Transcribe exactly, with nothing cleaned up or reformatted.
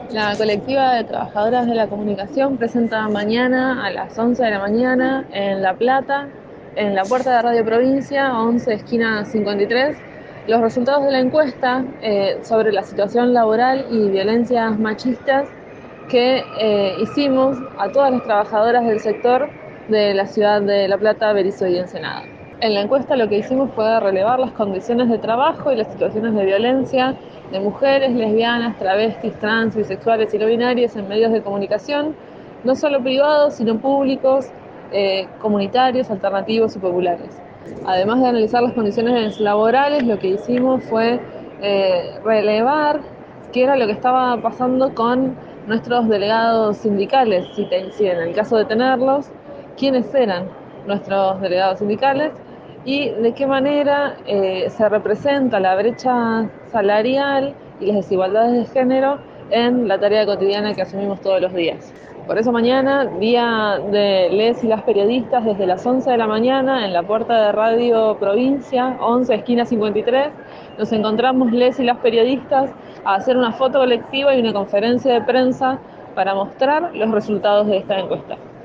La colectiva de trabajadoras de la comunicación presenta mañana a las once de la mañana en La Plata, en la puerta de Radio Provincia, once esquina cincuenta y tres, los resultados de la encuesta eh, sobre la situación laboral y violencias machistas que eh, hicimos a todas las trabajadoras del sector de la ciudad de La Plata, Berisso y Ensenada. En la encuesta lo que hicimos fue relevar las condiciones de trabajo y las situaciones de violencia de mujeres, lesbianas, travestis, trans, bisexuales y no binarias en medios de comunicación, no solo privados, sino públicos, eh, comunitarios, alternativos y populares. Además de analizar las condiciones laborales, lo que hicimos fue eh, relevar qué era lo que estaba pasando con nuestros delegados sindicales, si, te, si en el caso de tenerlos, quiénes eran nuestros delegados sindicales y de qué manera eh, se representa la brecha salarial y las desigualdades de género en la tarea cotidiana que asumimos todos los días. Por eso mañana, día de les y las periodistas, desde las once de la mañana en la puerta de Radio Provincia, once esquina cincuenta y tres, nos encontramos les y las periodistas a hacer una foto colectiva y una conferencia de prensa para mostrar los resultados de esta encuesta.